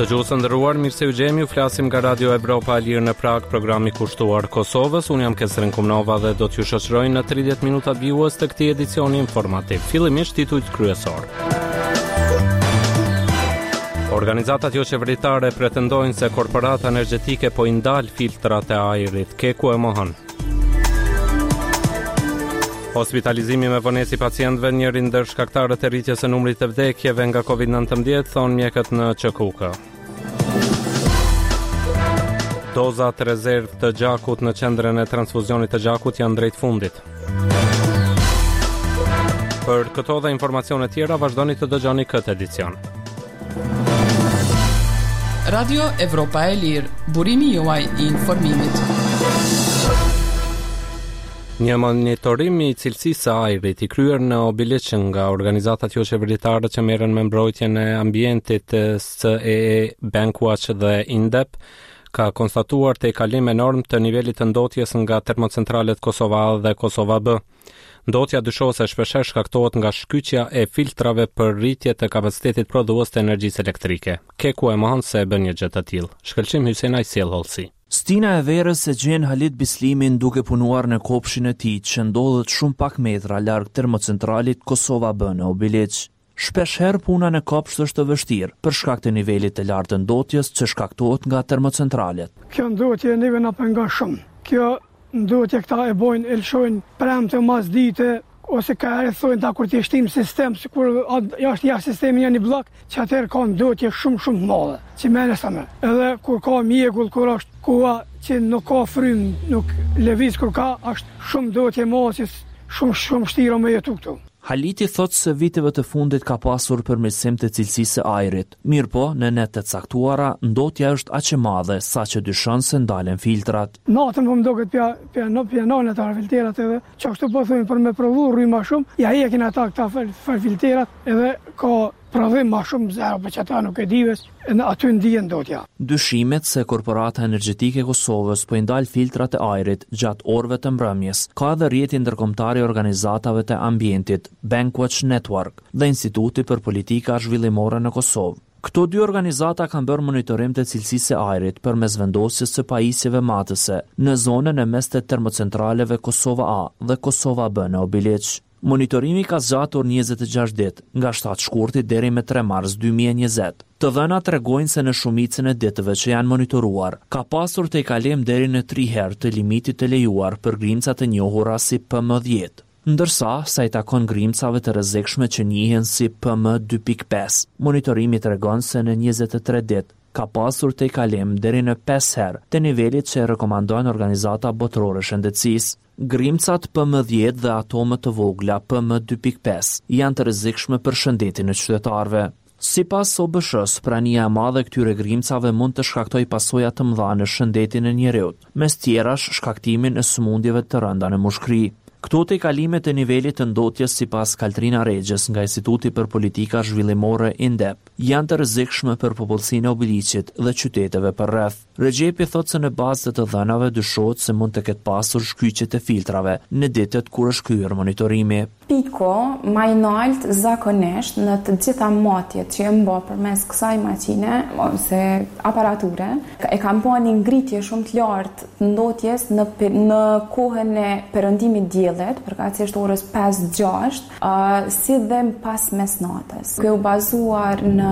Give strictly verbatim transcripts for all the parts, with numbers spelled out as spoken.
Dëgjues të nderuar, mirë se u gjemi, u flasim nga Radio Evropa e Lirë në Prag, programi kushtuar Kosovës. Unë jam Kesrin Kumnova dhe do t'ju shoqëroj në tridhjetë minuta vjues të këtij edicioni informativ. Fillimisht titujt kryesor. Organizatat jo qeveritare pretendojnë se korporata energjetike po i ndal filtrat e ajrit. Keku e mohon. Hospitalizimi me vonesi pacientëve njëri ndër shkaktarët e rritjes së numrit të vdekjeve nga covid nineteen, thonë mjekët në Q K U K. Dozat rezervë të gjakut në qendrën e transfuzionit të gjakut janë drejt fundit. Për këto dhe informacione tjera vazhdoni të dëgjoni këtë edicion. Radio Evropa e Lirë, burimi juaj i informimit. Një monitorim i cilësisë së ajrit i kryer në Obiliq nga organizatat jo qeveritare që merren me mbrojtjen e ambientit S E E, Bankwatch dhe INDEP ka konstatuar tejkalim enorm të nivelit të ndotjes nga termocentralet Kosova A dhe Kosova B. Ndotja dyshohet shpeshherë shkaktohet nga shkyqja e filtrave për rritje të kapacitetit prodhues të energjisë elektrike. Keku e mohon se e bën një gjë të tillë. Shkëlqim Hysenaj Sjellholsi. Stina e verës e gjen Halit Bislimin duke punuar në kopshin e tij që ndodhet shumë pak metra larg termocentralit Kosova B në Obiliq. Shpeshherë puna në kopsht është e vështirë për shkak të nivelit të lartë të ndotjes që shkaktohet nga termocentralet. Kjo ndotje neve na pengon shumë. Kjo ndotje këta e bojnë elshojnë premte mas dite ose ka e thojnë ta kur t'i shtim sistem si kur jashtë jashtë sistemi një një blok që atëherë ka ndotje shumë shumë madhe që mene sa me. Edhe kur ka mjegull, kur është koha që nuk ka frym, nuk lëviz kur ka, është shumë ndotje madhe që shumë shumë vështirë me jetu këtu. Haliti thot se viteve të fundit ka pasur përmirësim të cilësisë së ajrit. Mirë po, në net të caktuara, ndotja është aq e madhe sa që dyshon se ndalen filtrat. Natën po më duket pja pja no pja nën ata filtrat edhe çashtu po thonë për me provu rry më shumë, ja hekin ata këta filtrat edhe ka prodhim më shumë zero, për që ata nuk e dives, në aty ndihen ndotja. Dyshimet se korporata energjetike e Kosovës po i ndal filtrat e ajrit gjatë orëve të mbrëmjes, ka edhe rrjeti ndërkombëtar i organizatave të ambientit, Bankwatch Network dhe Instituti për Politika Zhvillimore në Kosovë. Këto dy organizata kanë bërë monitorim të cilësisë së ajrit përmes vendosjes së pajisjeve matëse në zonën e mes të termocentraleve Kosova A dhe Kosova B në Obiliq. Monitorimi ka zgjatur njëzet e gjashtë ditë, nga shtatë shkurti deri me tre mars dy mijë e njëzet. Të dhënat tregojnë se në shumicën e ditëve që janë monitoruar, ka pasur tejkalim deri në tri herë të limitit të lejuar për grimcat të njohura si P M dhjetë. Ndërsa, sa i takon grimcave të rrezikshme që njihen si P M dy pikë pesë, monitorimi tregon se në njëzet e tre ditë ka pasur tejkalim deri në pesë herë të nivelit që e rekomandojnë organizata botërore shëndetësisë. Grimcat P M dhjetë dhe atomet të vogla P M dy pikë pesë janë të rrezikshme për shëndetin e qytetarëve. Sipas O B S H-s, prania e madhe e këtyre grimcave mund të shkaktojë pasoja të mëdha në shëndetin e njerëzit, mes tjerash shkaktimin e sëmundjeve të rënda në mushkëri. Këto tejkalimet e nivelit të ndotjes sipas Kaltrina Regjes nga Instituti për Politika Zhvillimore INDEP janë të rrezikshme për popullsinë e Obiliqit dhe qyteteve përreth. Regjepi thotë se në bazë të të dhënave dyshohet se mund të ketë pasur shkyqje të filtrave në ditët kur është kryer monitorimi. Piko më i lartë zakonisht në të gjitha matjet që e mbo përmes kësaj makine ose aparature e kam pa një ngritje shumë të lartë të ndotjes në në kohën e perëndimit diellit, përkatësisht orës pesë gjashtë, uh, si dhe pas mesnatës. Kjo u bazuar në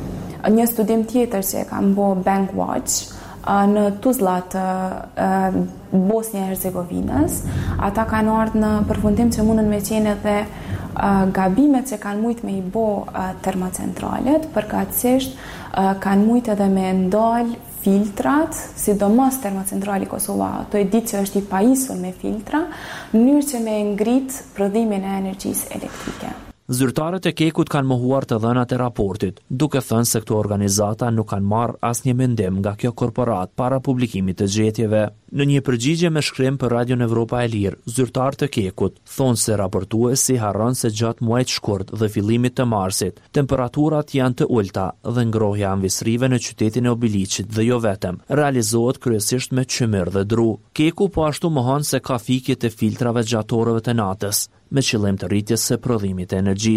një studim tjetër që e kam bo Bankwatch në Tuzla të uh, Bosnia e Hercegovinës. Ata kanë ardhur në përfundim që mundën me qenë edhe uh, gabimet që kanë mujt me i bo uh, termocentralet, përkatësisht uh, kanë mujt edhe me ndal filtrat, sidomos termocentrali Kosova, to e ditë që është i pajisur me filtra, në mënyrë që me ngrit prodhimin e energjisë elektrike. Zyrtarët e Kekut kanë mohuar të dhënat e raportit, duke thënë se këto organizata nuk kanë marrë asnjë mendim nga kjo korporat para publikimit të gjetjeve. Në një përgjigje me shkrim për Radion Evropa e Lirë, zyrtarët e Kekut thonë se raportuesi harron se gjatë muajit shkurt dhe fillimit të marsit, temperaturat janë të ulta dhe ngrohja anvisrive në qytetin e Obiliqit dhe jo vetëm realizohet kryesisht me qymyr dhe dru. Keku po ashtu mohon se ka fikje të filtrave gjatë orëve të natës, me qëllim të rritjes së prodhimit të energjisë.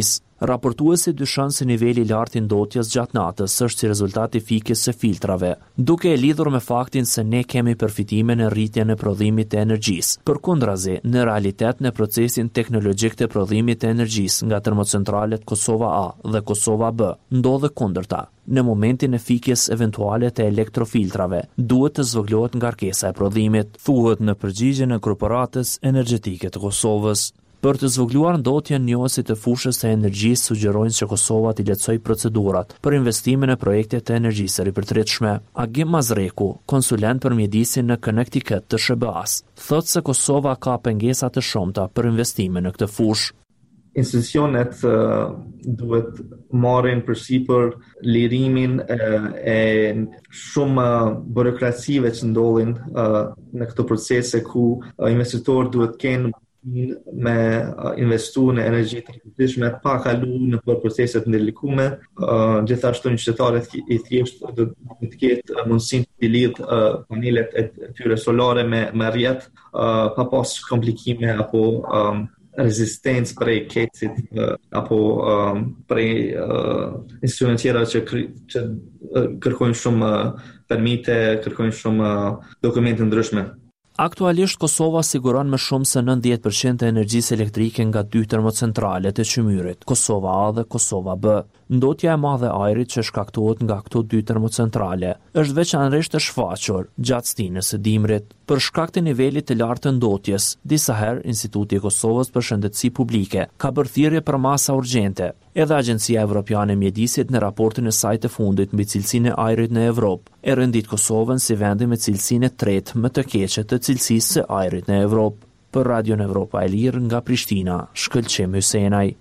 Raportuesi dyshon se niveli i lartë i ndotjes gjatë natës është si rezultat i fikjes së filtrave, duke e lidhur me faktin se ne kemi përfitime në rritjen e prodhimit të energjisë. Përkundrazi, në realitet në procesin teknologjik të prodhimit të energjisë nga termocentralet Kosova A dhe Kosova B, ndodhe kundërta. Në momentin e fikjes eventuale të elektrofiltrave, duhet të zvoglohet ngarkesa e prodhimit, thuhet në përgjigjen e Korporatës Energjetike të Kosovës. Për të zvogluar ndotjen, njohësit e fushës së energjisë sugjerojnë që Kosova t'i lehtësojë procedurat për investimin e projekte të energjisë së ripërtritshme. Agim Mazreku, konsulent për mjedisin në Connecticut të sh be a-s, thotë se Kosova ka pengesa të shumta për investime në këtë fushë. Institucionet uh, duhet marrin përsipër lirimin uh, e shumë uh, burokracive që ndodhin uh, në këto procese ku uh, investitor duhet kenë me uh, investu në energji të ripërtritshme pa kalu në për proceset ndërlikume. Uh, gjithashtu një qytetar i thjeshtë do të ketë mundësinë të lidh uh, panelet e tyre solare me, me rrjet uh, pa pas komplikime apo um, rezistencë prej kecit uh, apo um, prej uh, institucione tjera që, që uh, kërkojnë shumë uh, permite, kërkojnë shumë uh, dokumente ndryshme. Aktualisht Kosova siguron më shumë se nëntëdhjetë përqind të energjisë elektrike nga dy termocentrale të Qymyrit, Kosova A dhe Kosova B. Ndotja e madhe e ajrit që shkaktohet nga këto dy termocentrale është veçanërisht e shfaqur gjatë stinës së dimrit. Për shkak të nivelit të lartë të ndotjes, disa herë Instituti i Kosovës për Shëndetësi Publike ka bërë thirrje për masa urgjente. Edhe Agjencia Evropiane e Mjedisit në raportin e saj të fundit mbi cilësinë e ajrit në Evropë e rëndit Kosovën si vendin me cilësinë e tretë më të keqe të cilësisë së ajrit në Evropë. Për Radion Evropa e Lirë nga Prishtina, Shkëlqim Hysenaj.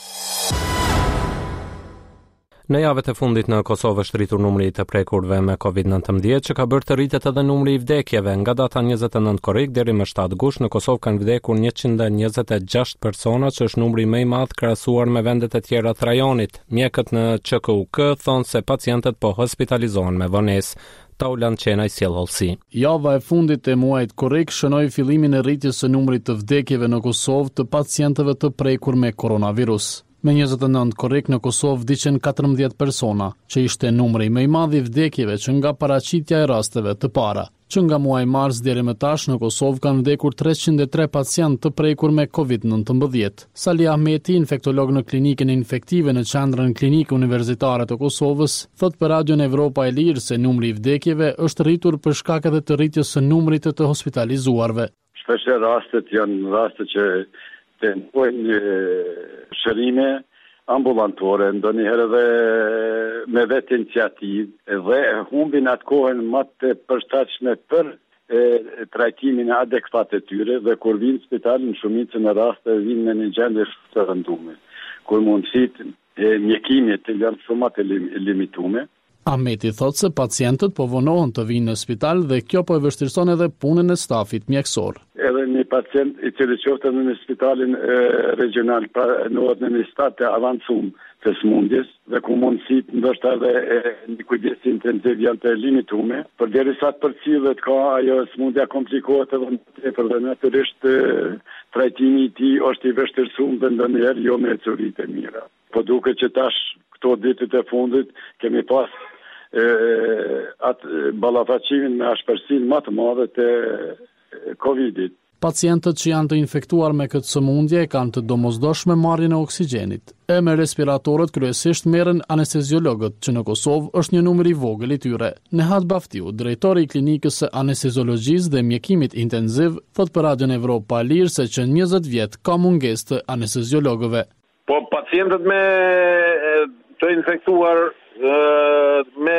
Në javët e fundit në Kosovë është rritur numri i të prekurve me covid nëntëmbëdhjetë që ka bërë të rritet edhe numri i vdekjeve. Nga data njëzet e nëntë korrik deri më shtatë gusht në Kosovë kanë vdekur njëqind e njëzet e gjashtë persona, që është numri më i madh krahasuar me vendet e tjera të rajonit. Mjekët në Q K U K thonë se pacientët po hospitalizohen me vonesë. Taulan Qenaj sjell hollësi. Java e fundit e muajit korrik shënoi fillimin e rritjes së numrit të vdekjeve në Kosovë të pacientëve të prekur me koronavirus. Me njëzet e nëntë korrik në Kosovë vdiqën katërmbëdhjetë persona, që ishte numri më i madh i vdekjeve që nga paraqitja e rasteve të para. Që nga muaji mars deri më tash në Kosovë kanë vdekur treqind e tre pacientë të prekur me covid nëntëmbëdhjetë. Sali Ahmeti, infektolog në klinikën infektive në qendrën klinike universitare të Kosovës, thot për Radion Evropa e Lirë se numri i vdekjeve është rritur për shkak edhe të rritjes së numrit të të hospitalizuarve. Shpesh rastet janë raste që tentojnë shërime ambulantore, ndonjëherë edhe me vetë iniciativë dhe humbin atë kohën më të përshtatshme për e, trajtimin adekuat të tyre dhe kur vinë në spital në shumicën e raste vinë në një gjendje shumë të rënduar, kur mundësitë e mjekimit janë shumë të limituara. Ahmeti thotë se pacientët po vonohen të vinë në spital dhe kjo po e vështirëson edhe punën e stafit mjekësor. Edhe një pacient i cili qoftë në spitalin e, regional pra në një stad të avancuar të smundjes dhe ku mundësitë ndoshta edhe një kujdes intensiv janë të limituara, përderisa të përcjellet ka ajo smundja komplikohet edhe tepër dhe natyrisht trajtimi i tij është i vështirësuar dhe ndonjëherë jo me çuritë e mira. Po duket që tash këto ditët e fundit kemi pas e, atë ballafaqimin me ashpërsinë më të madhe të Covidit. Pacientët që janë të infektuar me këtë sëmundje kanë të domosdoshme marrjen e oksigjenit. E me respiratorët kryesisht merren anesteziologët, që në Kosovë është një numër i vogël i tyre. Nehat Baftiu, drejtori i klinikës së anesteziologjisë dhe mjekimit intensiv, thot për Radion Evropa e Lirë se që njëzet vjet ka mungesë të anesteziologëve. Po pacientët me të infektuar me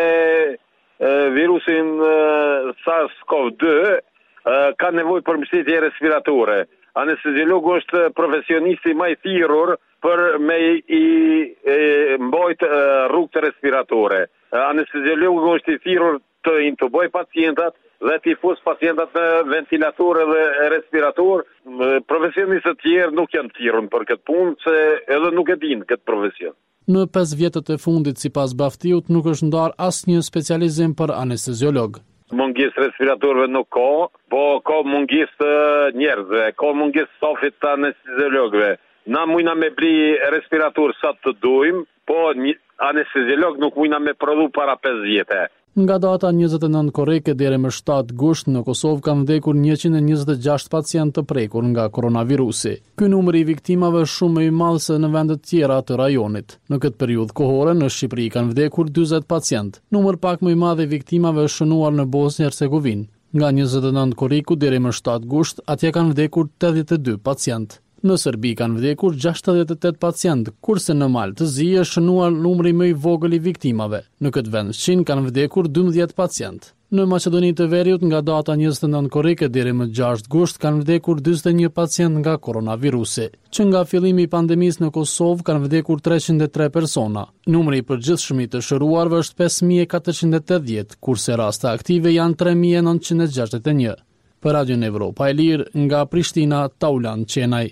virusin SARS-CoV two ka nevojë për mbështetje respiratore. Anesteziologu është profesionisti më i thirrur për me i, i mbajt rrugët respiratore. Anesteziologu është i thirrur të intuboj pacientat dhe të fus pacientat me ventilator dhe respirator. Profesionistët tjerë nuk janë thirrur për këtë punë, se edhe nuk e dinë këtë profesion. Në pesë vjetët e fundit, sipas Baftiut, nuk është ndarë asnjë specializim për anesteziolog. Mungesë respiratorëve nuk ka, po ka mungesë njerëzve, ka mungesë stafit të anesteziologëve. na mujna me bli respirator sa të dujmë, po një anesteziolog nuk mujna me prodhu para pesë vjetë. Nga data njëzet e nëntë korreke deri më shtatë gusht në Kosovë kanë vdekur njëqind e njëzet e gjashtë pacientë të prekur nga koronavirusi. Ky numër i viktimave është shumë më i madh se në vende të tjera të rajonit. Në këtë periudhë kohore në Shqipëri kanë vdekur dyzet pacientë. Numër pak më i madh i viktimave është shënuar në Bosnjë Hercegovinë. Nga njëzet e nëntë korriku deri më shtatë gusht, atje kanë vdekur tetëdhjetë e dy pacientë. Në Serbi kanë vdekur gjashtëdhjetë e tetë pacientë, kurse në Malë të Zi është shënuar numri më i vogël i viktimave. Në këtë vend shqinë kanë vdekur dymbëdhjetë pacientë. Në Maqedoni të Veriut nga data njëzet e nëntë korrike deri më gjashtë gusht kanë vdekur dyzet e një pacientë nga koronavirusi. Që nga fillimi i pandemisë në Kosovë kanë vdekur treqind e tre persona. Numri i përgjithshëm i të shëruarve është pesë mijë e katërqind e tetëdhjetë, kurse raste aktive janë tre mijë e nëntëqind e gjashtëdhjetë e një. Për Radion Evropa e Lirë nga Prishtina, Taulan Qenaj.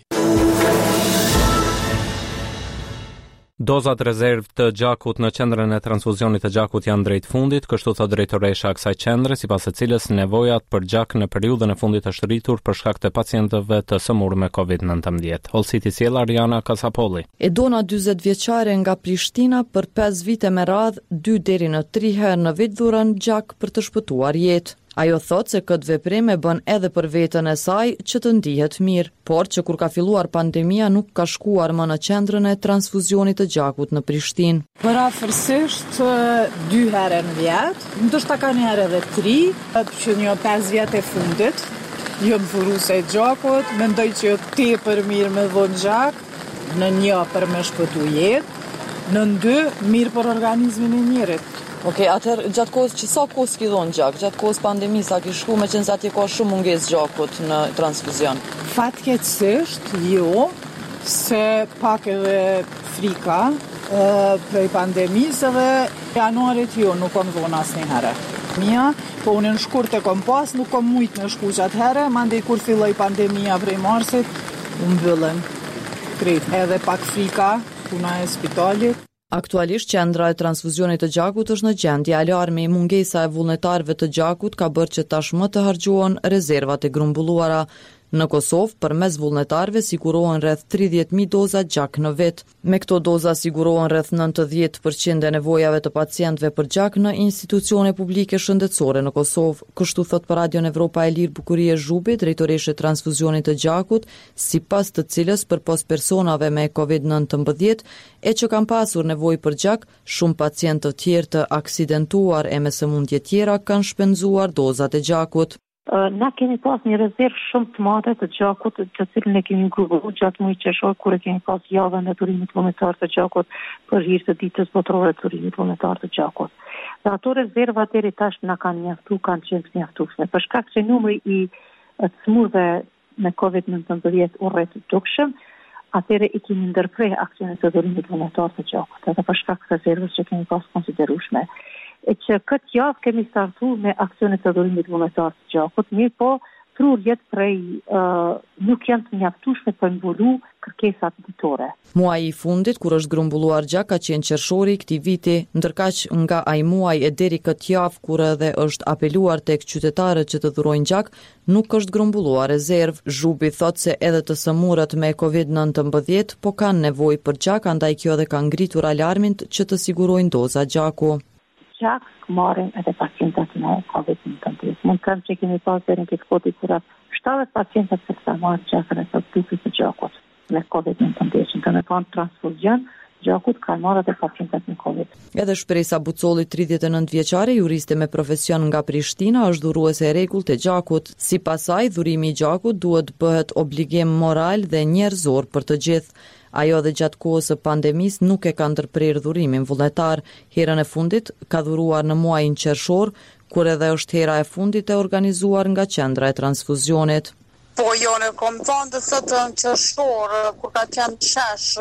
Dozat rezervë të gjakut në qendrën e transfuzionit të gjakut janë drejt fundit, kështu thot drejtoresha e kësaj qendre, sipas së cilës nevojat për gjak në periudhën e fundit është rritur për shkak të pacientëve të sëmurë me covid nëntëmbëdhjetë. Holsiti sjell Ariana Kasapolli. Edona dyzet vjeçare nga Prishtina për pesë vite me radhë, dy deri në tri herë në vit dhuron gjak për të shpëtuar jetë. Ajo thot se këtë veprim e bën edhe për veten e saj që të ndihet mirë, por që kur ka filluar pandemia nuk ka shkuar më në qendrën e transfuzionit të gjakut në Prishtinë. Më rafërsisht dy herë në vjet, ndoshta ka një herë edhe tri, që një pesë vjet e fundit, jam furuse e gjakut, mendoj që jo tepër mirë me dhon gjak, në një për me shpëtu jetë, në dy mirë për organizmin e njerit. Okej, okay, atëherë gjatë kohës që sa kohë s'ki dhon gjak, gjatë kohës pandemisë a ki shku me qenë se atje ka shumë mungesë gjakut në transfuzion? Fatkeqësisht, jo, se pak edhe frika e, prej pandemisë edhe januarit jo, nuk kom dhon asnjëherë. Mia, po unë në shkurt e kom pas, nuk kom mujtë në shku gjatë herë, mandej kur filloi pandemia prej marsit, u mbyllën krejt. Edhe pak frika, puna e spitalit. Aktualisht qendra e transfuzionit të gjakut është në gjendje alarmi. Mungesa e vullnetarëve të gjakut ka bërë që tashmë të harxhohen rezervat e grumbulluara. Në Kosovë, përmes vullnetarëve sigurohen rreth tridhjetë mijë doza gjak në vit. Me këto doza sigurohen rreth nëntëdhjetë përqind e nevojave të pacientëve për gjak në institucione publike shëndetësore në Kosovë. Kështu thot për Radion Evropa e Lirë Bukurie Zhubi, drejtoreshe transfuzionit të gjakut, sipas të cilës përpos personave me covid nëntëmbëdhjetë e që kanë pasur nevojë për gjak, shumë pacientë të tjerë të aksidentuar e me sëmundje tjera kanë shpenzuar dozat e gjakut. Na kemi pas një rezervë shumë të madhe të gjakut, të cilën e kemi grupuar gjatë muajit qershor, kur e kemi pas javën e turimit vullnetar të gjakut për hir të ditës botërore të turimit vullnetar të gjakut. Dhe ato rezerva deri tash na kanë mjaftuar, kanë qenë të mjaftueshme. Për shkak se numri i të smurëve me covid nëntëmbëdhjetë u rrit dukshëm, atëre i kemi ndërprer aksionet të turimit vullnetar të gjakut, edhe për shkak të rezervës që kemi pas konsiderueshme. E që këtë javë kemi startu me aksionet të dhurimit vullnetar të gjakut, mirë po trurjet prej uh, nuk janë të mjaftueshme për mbulu kërkesat ditore. Muaji i fundit, kur është grumbulluar gjak, ka qenë qershori i këtij viti, ndërkaq nga ai muaj e deri këtë javë kur edhe është apeluar tek qytetarët që të dhurojnë gjak, nuk është grumbulluar rezervë. Zhubi thot se edhe të sëmurët me covid nëntëmbëdhjetë po kanë nevojë për gjak, andaj kjo edhe ka ngritur alarmin që të sigurojnë doza gjaku. Gjak marrin edhe pacientat me covid nëntëmbëdhjetë. Mund të them që kemi pas deri në këtë kohë kur shtatëdhjetë pacientë që kanë marrë gjakun e trupit të gjakut me covid nëntëmbëdhjetë. Kanë kanë transfuzion gjakut kanë marrë edhe pacientat me covid. Edhe Shpresa Bucolli, tridhjetë e nëntë vjeçare, juriste me profesion nga Prishtina, është dhuruese e rregullt e gjakut. Sipas saj, dhurimi i gjakut duhet bëhet obligim moral dhe njerëzor për të gjithë. Ajo dhe gjatë kohës së pandemisë nuk e ka ndërprer dhurimin vullnetar. Herën e fundit ka dhuruar në muajin qershor, kur edhe është hera e fundit e organizuar nga qendra e transfuzionit. Po jo, ne kom thonë të thotë në qershor, kur ka qenë shesh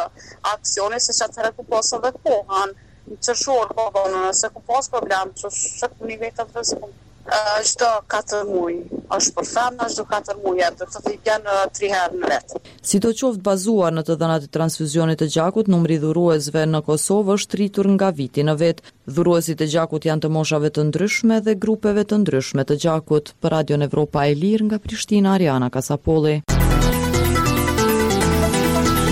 aksioni, se që atëherë ku posë dhe kohën. Në qershor, po bënë, se ku posë problem, që shëtë një vetë të rëzikon. Çdo katër muaj është për femra, çdo katër muaj do të vjen tri herë në vit. Sidoqoftë bazuar në të dhënat e transfuzionit të gjakut, numri i dhuruesve në Kosovë është rritur nga viti në vit. Dhuruesit e gjakut janë të moshave të ndryshme dhe grupeve të ndryshme të gjakut. Për Radion Evropa e Lirë nga Prishtina, Ariana Kasapolli.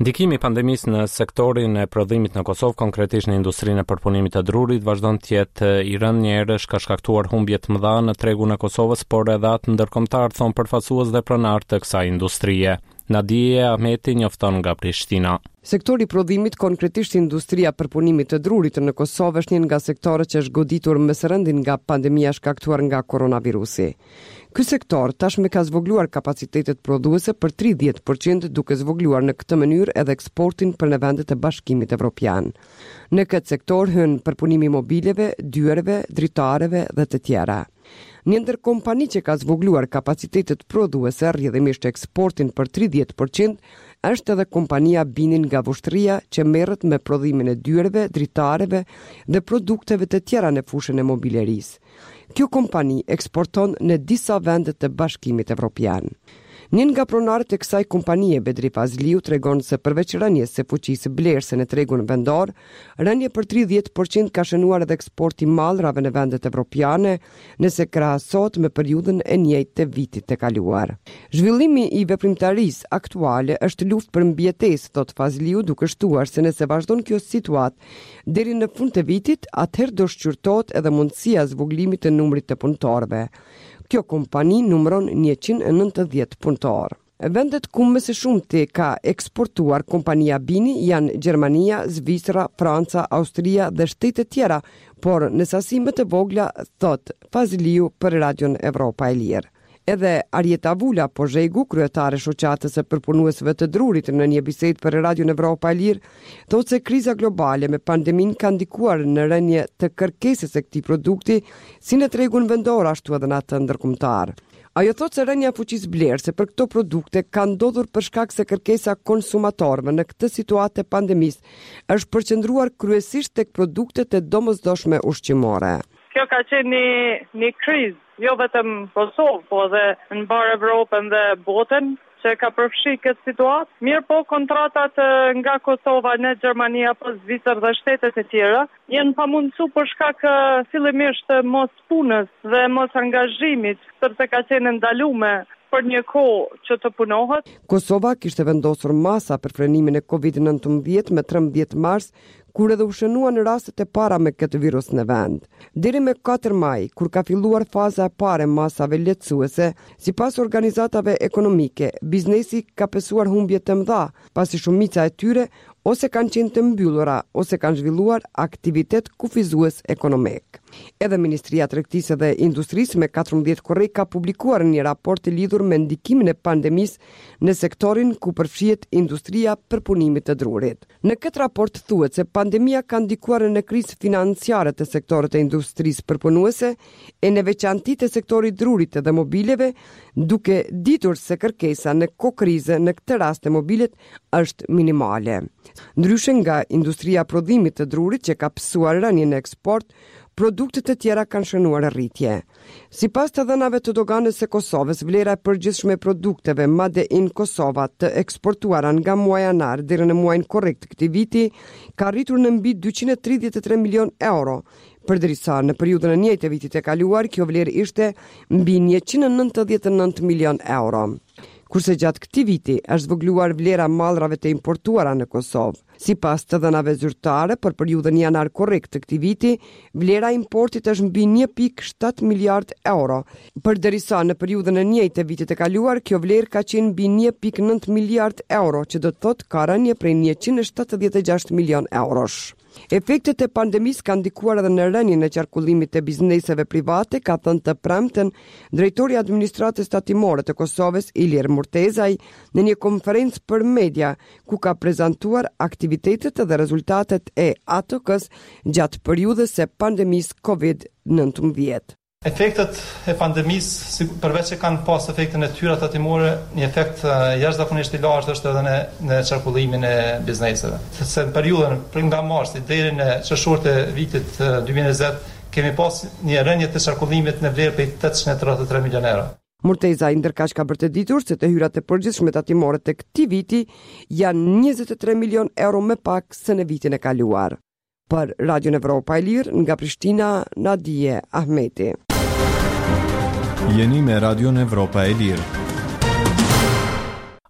Ndikimi i pandemisë në sektorin e prodhimit në Kosovë, konkretisht në industrinë e përpunimit të drurit, vazhdon të jetë i rënd një herësh, ka shkaktuar humbje të mëdha në tregun e Kosovës, por edhe atë ndërkombëtar, thon përfaqësues dhe pronar të kësaj industrie. Nadije Ahmeti njofton nga Prishtina. Sektori i prodhimit, konkretisht industria e përpunimit të drurit në Kosovë, është një nga sektorët që është goditur më së rëndi nga pandemia shkaktuar nga koronavirusi. Ky sektor tashmë ka zvogluar kapacitetet prodhuese për tridhjetë përqind, duke zvogluar në këtë mënyrë edhe eksportin për në vendet e Bashkimit Evropian. Në këtë sektor hyn përpunimi i mobileve, dyerve, dritareve dhe të tjera. Një ndër kompani që ka zvogluar kapacitetet prodhuese rrjedhimisht eksportin për tridhjetë përqind është edhe kompania Binin nga Vushtrria, që merret me prodhimin e dyerve, dritareve dhe produkteve të tjera në fushën e mobilerisë. Kjo kompani eksporton në disa vende të Bashkimit Evropian. Një nga pronarët e kësaj kompanie, Bedri Fazliu, tregon se përveç rënies së fuqisë blerëse në tregun vendor, rënje për tridhjetë përqind ka shënuar edhe eksporti i mallrave në vendet evropiane, nëse krahasohet me periudhën e njëjtë të vitit të kaluar. Zhvillimi i veprimtarisë aktuale është luftë për mbijetesë, thot Fazliu, duke shtuar se nëse vazhdon kjo situatë deri në fund të vitit, atëherë do shqyrtohet edhe mundësia zvoglimit të numrit të punëtorëve. Kjo kompani numëron njëqind e nëntëdhjetë punëtor. Vendet ku më së shumti ka eksportuar kompania Bini janë Gjermania, Zvicra, Franca, Austria dhe shtete tjera, por në sasi më të vogla, thot Fazliu për Radion Evropa e Lirë. Edhe Arjeta Vula Pozhegu, kryetare shoqatës së përpunuesve të drurit, në një bisedë për Radion Evropa e Lirë, thotë se kriza globale me pandemin ka ndikuar në rënje të kërkesës së këtij produkti, si në tregun vendor ashtu edhe në atë ndërkombëtar. Ajo thotë se rënja fuqisë blerëse për këto produkte ka ndodhur për shkak se kërkesa konsumatorëve në këtë situatë e pandemisë është përqendruar kryesisht tek produktet e domosdoshme ushqimore. Kjo ka qenë një, një krizë, jo vetëm Kosovë, po edhe në barë Evropën dhe botën, që ka përfshi këtë situatë. Mirë po, kontratat nga Kosova në Gjermania, po Zvicër dhe shtetet e tjera, jenë pamundësu për shkak fillimisht mos punës dhe mos angazhimit, sepse ka qenë ndalume për një kohë që të punohet. Kosova kishte vendosur masa për frenimin e kovid nëntëmbëdhjetë me trembëdhjetë mars, kur edhe u shënua në rastet e para me këtë virus në vend. Deri me katër maj, kur ka filluar faza e parë e masave lehtësuese, sipas organizatave ekonomike, biznesi ka pesuar humbje të mëdha, pasi shumica e tyre ose kanë qenë të mbyllura, ose kanë zhvilluar aktivitet kufizues ekonomik. Edhe Ministria e Tregtisë dhe Industrisë me katërmbëdhjetë korrik ka publikuar një raport të lidhur me ndikimin e pandemisë në sektorin ku përfshihet industria përpunimit të drurit. Në këtë raport thuhet se pandemia ka ndikuar në krizë financiare të sektorit të industrisë përpunuese e në veçanti të sektorit drurit dhe mobileve, duke ditur se kërkesa në kokrizë në këtë rast të mobilet është minimale. Ndryshe nga industria prodhimit të drurit që ka pësuar rënje në eksport, produktet e tjera kanë shënuar rritje. Sipas të dhënave të doganës së Kosovës, vlera e përgjithshme e produkteve Made in Kosova të eksportuara nga muaji janar deri në muajin korrekt të këtij viti ka rritur në mbi dyqind e tridhjetë e tre milion euro. Përderisa në periudhën e njëjtë të vitit të kaluar, kjo vlerë ishte mbi njëqind e nëntëdhjetë e nëntë milion euro. Kurse gjatë këtij viti është zvogluar vlera mallrave të importuara në Kosovë. Sipas të dhënave zyrtare për periudhën janar korrekt të këtij viti, vlera e importit është mbi një pikë shtat miliard euro. Përderisa në periudhën e njëjtë të vitit të kaluar, kjo vlerë ka qenë mbi një pikë nëntë miliard euro, që do të thotë ka rënje prej njëqind e shtatëdhjetë e gjashtë milion eurosh. Efektet e pandemisë kanë ndikuar edhe në rënien e qarkullimit të bizneseve private, ka thënë të premten drejtori i administratës tatimore të Kosovës, Ilir Murtezaj, në një konferencë për media, ku ka prezantuar aktivitetet dhe rezultatet e A T K-s gjatë periudhës së pandemisë kovid nëntëmbëdhjetë. Efektet e pandemisë, përveç që kanë pas efektin e tyra tatimore, një efekt jashtëzakonisht i lartë është edhe në, në qarkullimin e bizneseve. Se në periudhën për nga marsi deri në qershor të vitit dy mijë e njëzet, kemi pas një rënje të qarkullimit në vlerë për tetëqind e tridhjetë e tre milion euro. Murteza ndërkaq ka bërë të ditur se të hyrat e përgjithshme tatimore të këtij viti janë njëzet e tre milion euro më pak se në vitin e kaluar. Për Radion Evropa e Lirë, nga Prishtina, Nadije Ahmeti. Jeni me Radion Evropa e Lirë.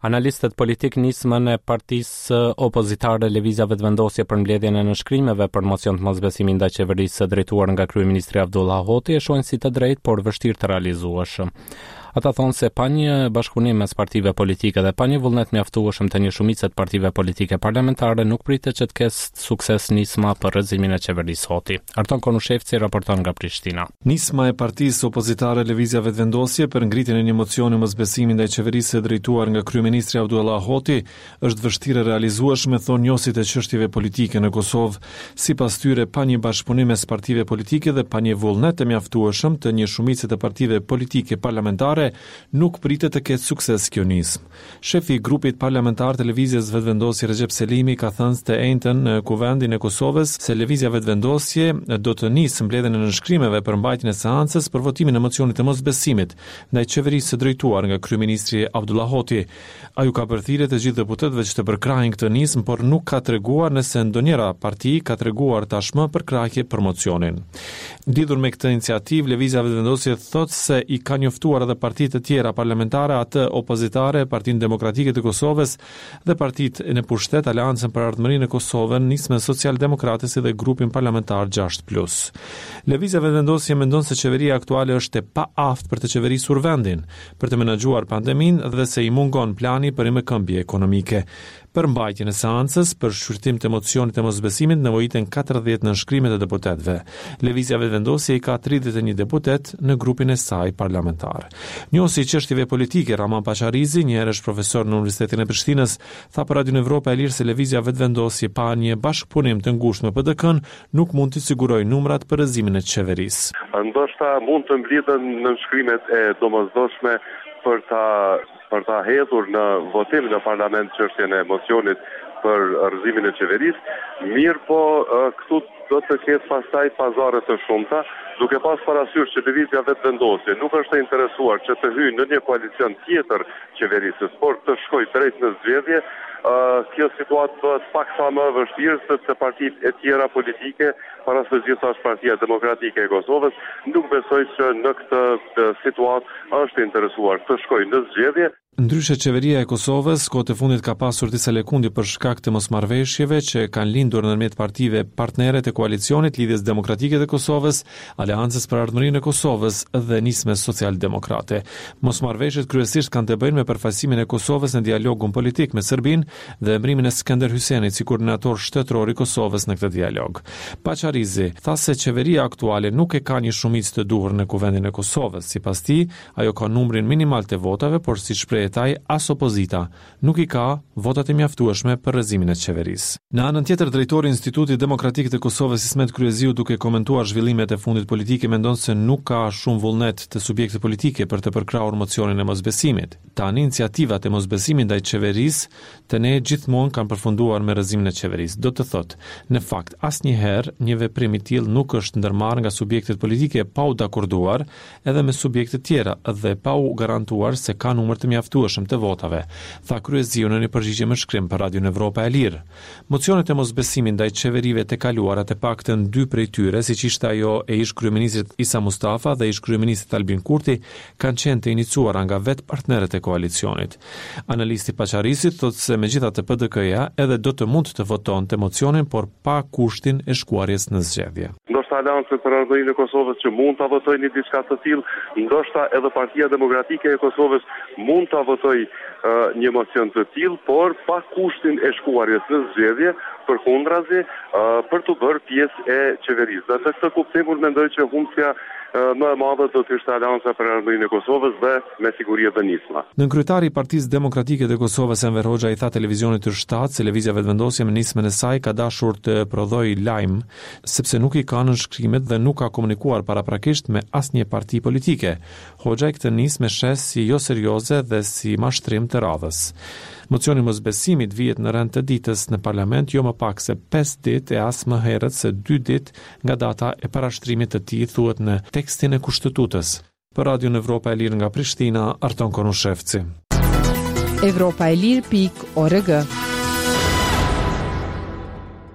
Analistët politik nismën e partisë opozitare Lëvizja Vetëvendosje për mbledhjen e nënshkrimeve për mocion të mosbesimi ndaj qeverisë së drejtuar nga kryeministri Abdullah Hoti e shohin si të drejtë, por vështirë të realizueshëm. Ata thonë se pa një bashkëpunim mes partive politike dhe pa një vullnet mjaftueshëm të një shumice të partive politike parlamentare, nuk pritet që të ketë sukses nisma për rrëzimin e qeverisë Hoti. Arton Konushevci raporton nga Prishtina. Nisma e partisë opozitare Lëvizja Vetëvendosje për ngritjen e një mocioni mosbesimi ndaj qeverisë së drejtuar nga kryeministri Abdullah Hoti është vështirë realizueshme, thonë njohësit e çështjeve politike në Kosovë. Sipas tyre, pa një bashkëpunim mes partive politike dhe pa një vullnet të mjaftueshëm të një shumice të partive politike parlamentare, nuk pritet të ketë sukses kjo nismë. Shefi i grupit parlamentar të Lëvizjes Vetëvendosje Recep Selimi ka thënë të njëjtën në Kuvendin e Kosovës se Lëvizja Vetëvendosje do të nisë mbledhjen e nënshkrimeve për mbajtjen e seancës për votimin e mocionit të mosbesimit ndaj qeverisë së drejtuar nga kryeministri Abdullah Hoti. Ai u ka përthirrë të gjithë deputetëve që të përkrahin këtë nismë, por nuk ka treguar nëse ndonjëra parti ka treguar tashmë përkrahje për mocionin. Lidhur me këtë iniciativë, Lëvizja Vetëvendosje thotë se i ka njoftuar edhe partitë të tjera parlamentare, atë opozitare, Partinë Demokratike të Kosovës dhe partitë në pushtet, Aleancën për Ardhmërinë e Kosovën, Nismën Social-Demokrate si dhe grupin parlamentar gjashtë plus. Lëvizja Vetëvendosje mendon se qeveria aktuale është e paaftë për të qeverisur vendin, për të menaxhuar pandeminë dhe se i mungon plani për rimbëkëmbje ekonomike. Për mbajtjen e seancës për shqyrtim të mocionit të mosbesimit nevojiten katërdhjetë nënshkrime të deputetëve. Lëvizja Vetëvendosje i ka tridhjetë e një deputet në grupin e saj parlamentar. Njohësi i çështjeve politike Raman Pacharizi, një herësh profesor në Universitetin e Prishtinës, tha për Radion Evropa e Lirë se Lëvizja Vetëvendosje pa një bashkëpunim të ngushtë me P D K-n nuk mund të sigurojë numrat për rrëzimin e qeverisë. Ndoshta mund të mblidhen nënshkrimet e domosdoshme për ta për ta hedhur në votim në parlament çështjen e mocionit për rrëzimin e qeverisë, mirë po këtu do të ketë pastaj pazare të shumta, duke pas parasysh që Lëvizja Vetëvendosje nuk është e interesuar që të hyjë në një koalicion tjetër qeverisës, por të shkojë drejt në zgjedhje. Uh, kjo situatë bëhet pak sa më vështirë sepse partitë e tjera politike, para së gjitha është Partia Demokratike e Kosovës, nuk besoj që në këtë situatë është interesuar të shkojë në zgjedhje. Ndryshe, qeveria e Kosovës kohët e fundit ka pasur disa lëkundje për shkak të mosmarrëveshjeve që kanë lindur ndërmjet partive partnere të koalicionit Lidhjes Demokratike të Kosovës, Aleancës për Ardhmërinë e Kosovës dhe Nismës Social-Demokrate. Mosmarrëveshjet kryesisht kanë të bëjnë me përfaqësimin e Kosovës në dialogun politik me Serbinë dhe emrimin e Skënder Hysenit si koordinator shtetëror i Kosovës në këtë dialog. Pacharizi tha se qeveria aktuale nuk e ka një shumicë të duhur në Kuvendin e Kosovës. Sipas tij, ajo ka numrin minimal të votave, por si shpreh taj as opozita nuk i ka votat e mjaftueshme për rrëzimin e qeverisë. Në anën tjetër, drejtori i Institutit Demokratik të Kosovës Ismet Kryeziu, duke komentuar zhvillimet e fundit politike, mendon se nuk ka shumë vullnet të subjekte politike për të përkrahur mocionin e mosbesimit. Tani iniciativat e mosbesimit ndaj qeverisë të ne gjithmonë kanë përfunduar me rrëzimin e qeverisë. Do të thotë, në fakt asnjëherë një veprim i tillë nuk është ndërmarrë nga subjektet politike pa u dakorduar edhe me subjekte tjera dhe pa u garantuar se ka numër të mjaftueshëm të votave, tha Kryeziu në një përgjigje me shkrim për Radion Evropa e Lirë. Mocionet e mosbesimit ndaj qeverive të kaluara, të paktën dy prej tyre, siç ishte ajo e ish kryeministrit Isa Mustafa dhe ish kryeministrit Albin Kurti, kanë qenë të iniciuara nga vetë partnerët e koalicionit. Analisti Pacharisit thotë se megjithatë P D K-ja edhe do të mund të votonte mocionin, por pa kushtin e shkuarjes në zgjedhje. Ndoshta Aleancë për Ardhmërinë e Kosovës që mund ta votojë një diçka të tillë, ndoshta edhe Partia Demokratike e Kosovës mund ta votojë uh, një mocion të tillë, por pa kushtin e shkuarjes në zgjedhje, përkundrazi uh, për të bërë pjesë e qeverisë. Dhe të këtë kuptim unë mendoj që humbja më e madhe do të ishte Aleanca për Ardhmërinë e Kosovës dhe me siguri edhe nisma. Nën kryetari i Partisë Demokratike të Kosovës Enver Hoxha i tha televizionit të shtatë se Lëvizja Vetëvendosje me nismën e saj ka dashur të prodhojë lajm, sepse nuk i ka nënshkrimet dhe nuk ka komunikuar paraprakisht me asnjë parti politike. Hoxha i këtë nismë shes si jo serioze dhe si mashtrim të radhës. Mocioni mosbesimit vihet në rend të ditës në parlament, jo më pak se pesë ditë e as më herët se dy ditë nga data e parashtrimit të tij, thuhet në tekstin e Kushtetutës. Për Radion Evropa e Lirë nga Prishtina, Arton Konushevci. evropa e lirë pikë org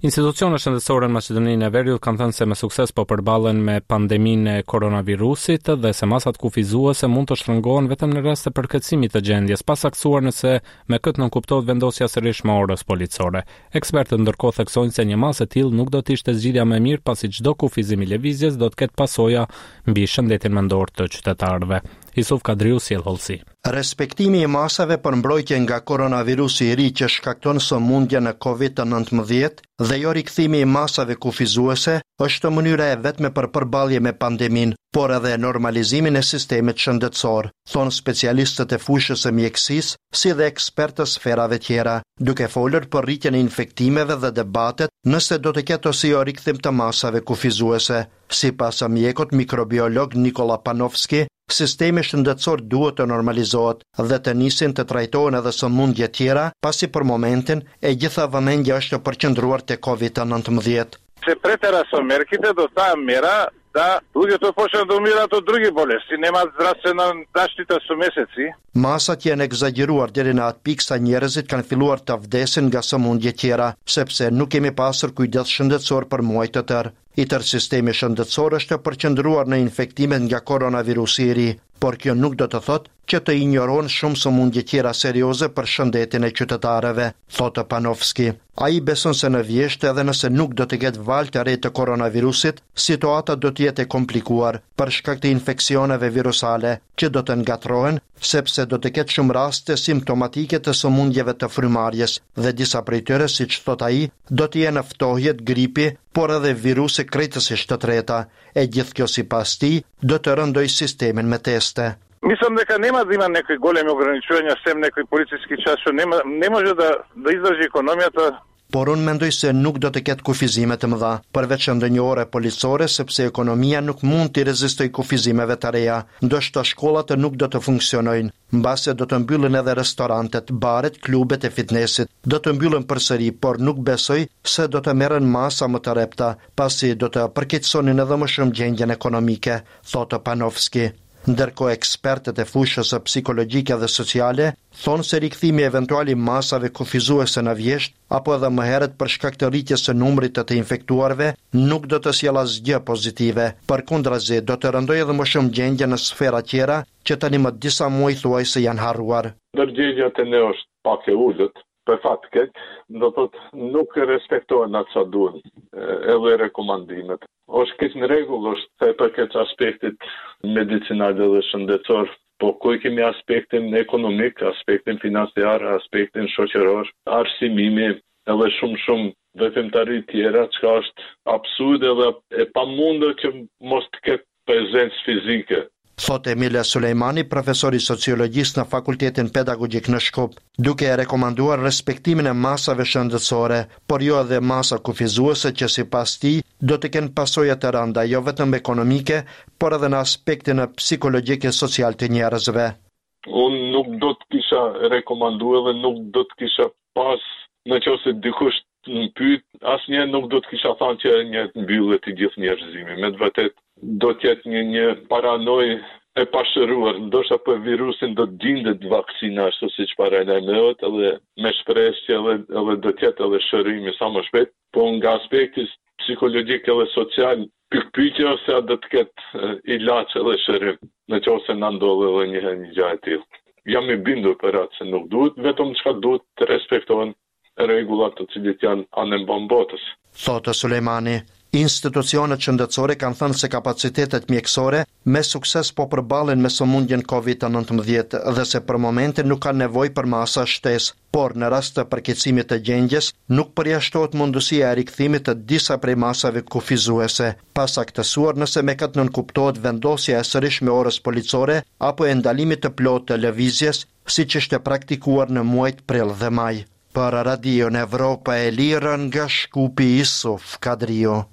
Institucionet shëndetësore në Maqedoninë e Veriut kanë thënë se me sukses po përballen me pandeminë e koronavirusit dhe se masat kufizuese mund të shtrëngohen vetëm në rast të përkatësimit të gjendjes, pa saktuar nëse me këtë nënkuptohet vendosja sërish me orës policore. Ekspertët ndërkohë theksojnë se një masë e tillë nuk do të ishte zgjidhja më e mirë, pasi çdo kufizim i lëvizjes do të ketë pasoja mbi shëndetin mendor të qytetarëve. Yusuf Kadriu sjell hollësi. Respektimi i masave për mbrojtje nga koronavirusi i ri që shkakton sëmundje në kovid nëntëmbëdhjetë dhe jo rikthimi i masave kufizuese është mënyra e vetme për përballje me pandemin, por edhe normalizimin e sistemit shëndetësor, thonë specialistët e fushës së mjekësisë, si dhe ekspertë sferave tjera, duke folur për rritjen e infektimeve dhe debatet nëse do të ketë ose jo rikthim të masave kufizuese. Sipas mjekut mikrobiolog Nikola Panovski, sistemi shëndetësor duhet të normalizohet dhe të nisin të trajtohen edhe sëmundje tjera, pasi për momentin e gjitha vëmendja është përqendruar te kovid nëntëmbëdhjetë. Se pretera së merkite do ta mjera da drugото почнат да умират от други болести, нема здравствена защита су месеци. Masat janë egzageruar deri në atë pikë sa njerëzit kanë filluar të vdesin nga sëmundje tjera, sepse nuk kemi pasur kujdes shëndetësor për muaj të tërë. I tërë sistemi shëndetësor është përqendruar në infektimet nga koronavirusi i ri, por kjo nuk do të thotë që të injoron shumë sëmundje tjera serioze për shëndetin e qytetarëve, thotë Panovski. Ai beson se në vjesht edhe nëse nuk do të ketë valë të re të koronavirusit, situata do të jetë e komplikuar për shkak të infeksioneve virusale që do të ngatrohen, sepse do të ketë shumë raste simptomatike të sëmundjeve të frymarrjes dhe disa prej tyre, siç thot ai, do të jenë ftohjet, gripi, por edhe viruse krejtësisht të treta. E gjithë kjo sipas tij do të rëndoj sistemin me teste. Мислам дека нема да има некои големи ограничувања, сем некои полициски час, нема не може да да издржи економијата. Por unë mendoj se nuk do të ketë kufizime të mëdha, përveç ndonjë ore policore, sepse ekonomia nuk mund të rezistoj kufizimeve të reja, ndoshta shkollat nuk do të funksionojnë, mbase do të mbyllen edhe restorantet, baret, klubet e fitnessit, do të mbyllen përsëri, por nuk besoj se do të merren masa më të repta, pasi do të përkeqësonin edhe më shumë gjendjen ekonomike, thotë Panovski. Ndërkohë ekspertët e fushës së psikologjike dhe sociale thonë se rikthimi eventual i masave kufizuese në vjesht apo edhe më herët për shkak të rritjes së numrit të të infektuarve nuk do të sjellë asgjë pozitive. Përkundrazi, do të rëndojë edhe më shumë gjendje në sfera tjera që tani më disa muaj thuajse janë harruar. Ndërgjegjja e ne është pak e ulët. Për fat keq, do thotë nuk respektohen atë sa duhen, edhe rekomandimet. Është keq në rregull, është e përket aspektit medicinal dhe shëndetësor, po ku kemi aspektin ekonomik, aspektin financiar, aspektin shoqëror, arsimimi, edhe shumë shumë veprimtari tjera, çka është absurde dhe e pamundur që mos të ketë prezencë fizike. Thot Emilia Sulejmani, profesor i sociologjisë në Fakultetin Pedagogjik në Shkup, duke e rekomanduar respektimin e masave shëndetësore, por jo edhe masa kufizuese që sipas tij do të kenë pasoja të rënda jo vetëm ekonomike, por edhe në aspektin psikologjik e social të njerëzve. Unë nuk do të kisha rekomanduar dhe nuk do të kisha pas, nëse dikush më pyet, asnjëherë nuk do të kisha thënë që një mbyllet i gjithë njerëzimi. Me të vërtetë do të jetë një një paranoj e pashëruar, ndoshta për virusin do të gjendet vaksina ashtu siç paralajmërohet, edhe me shpresë që edhe, edhe do të jetë edhe shërimi sa më shpejt, po nga aspekti psikologjik edhe social, pikpyetja se a do të ketë ilaç edhe shërim, nëse na ndodh edhe një herë një gjë e tillë. Jam i bindur për atë se nuk duhet, vetëm çka duhet të respektohen rregullat të cilit janë anë mban botës. Thotë Sulejmani. Institucionet shëndetësore kanë thënë se kapacitetet mjekësore me sukses po përballen me sëmundjen kovid nëntëmbëdhjetë dhe se për momentin nuk kanë nevojë për masa shtesë, por në rast të përkeqësimit të gjendjes nuk përjashtohet mundësia e rikthimit të disa prej masave kufizuese, pasaktësuar nëse me këtë nënkuptohet vendosja e sërish me orës policore apo e ndalimit të plotë të lëvizjes, siç është e praktikuar në muajt prill dhe maj. Për Radio në Evropa e Lirë nga Shkupi, Yusuf Kadriu.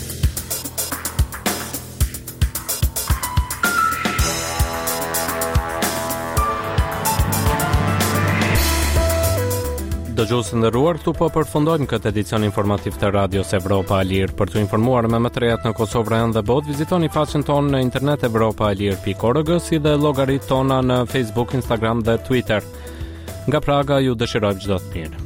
Dëgjues të nderuar, këtu po përfundojmë këtë edicion informativ të Radios Evropa e Lirë. Për të informuar me më të rejat në Kosovë dhe botë, vizitoni faqen tonë në internet evropa e lirë pikë org, si dhe llogaritë tona në Facebook, Instagram dhe Twitter. Nga Praga ju dëshirojmë çdo të mirë.